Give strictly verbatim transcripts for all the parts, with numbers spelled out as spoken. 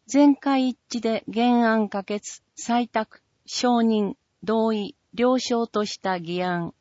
全会一致で原案可決、採択、承認、同意、了承とした議案。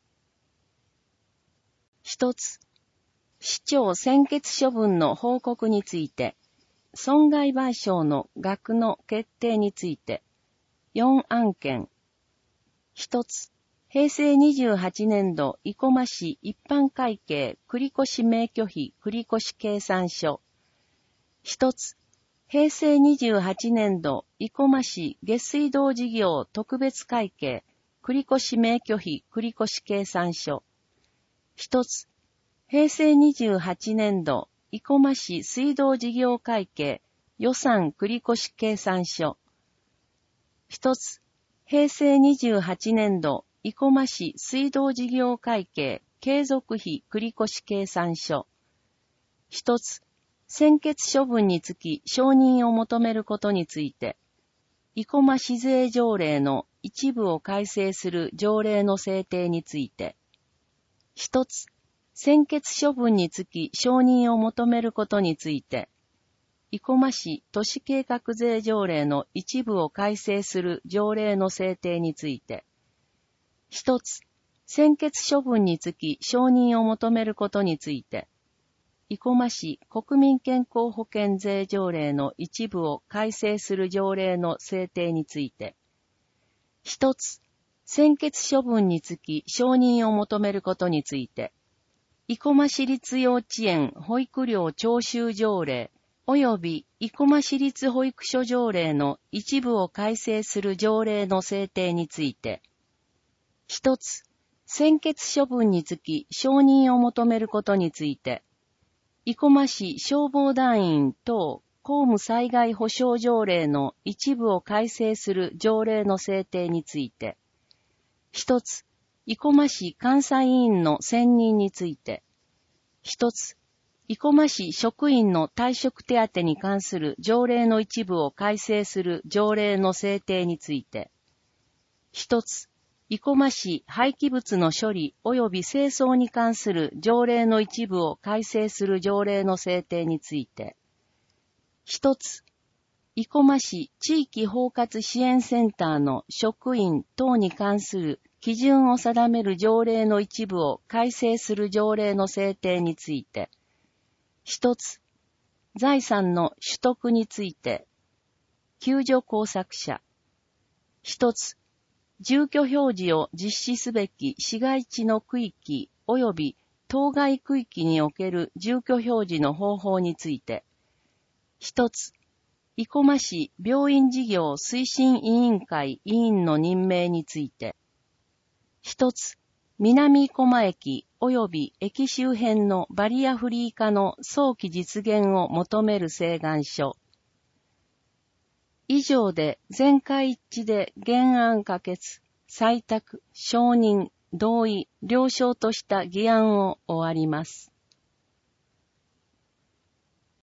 一つ、市長専決処分の報告について、損害賠償の額の決定について、よん案件。一つ、平成にじゅうはちねん度生駒市一般会計繰越免許費繰越計算書。一つ、平成にじゅうはちねん度生駒市下水道事業特別会計繰越免許費繰越計算書。一つ、平成にじゅうはちねん度生駒市水道事業会計予算繰越計算書。一つ、平成にじゅうはちねん度生駒市水道事業会計継続費繰越計算書。一つ、専決処分につき承認を求めることについて、生駒市税条例の一部を改正する条例の制定について、一つ、専決処分につき承認を求めることについて、生駒市都市計画税条例の一部を改正する条例の制定について、一つ、専決処分につき承認を求めることについて、生駒市国民健康保険税条例の一部を改正する条例の制定について、一つ、専決処分につき承認を求めることについて、生駒市立幼稚園保育料徴収条例及び生駒市立保育所条例の一部を改正する条例の制定について、一つ、専決処分につき承認を求めることについて、生駒市消防団員等公務災害保障条例の一部を改正する条例の制定について、一つ、生駒市監査委員の選任について、一つ、生駒市職員の退職手当に関する条例の一部を改正する条例の制定について、一つ、生駒市廃棄物の処理及び清掃に関する条例の一部を改正する条例の制定について、一つ、生駒市地域包括支援センターの職員等に関する基準を定める条例の一部を改正する条例の制定について、一つ、財産の取得について、救助工作者。一つ、住居表示を実施すべき市街地の区域及び当該区域における住居表示の方法について、一つ、生駒市病院事業推進委員会委員の任命について、一つ、南生駒駅及び駅周辺のバリアフリー化の早期実現を求める請願書。以上で全会一致で原案可決、採択、承認、同意、了承とした議案を終わります。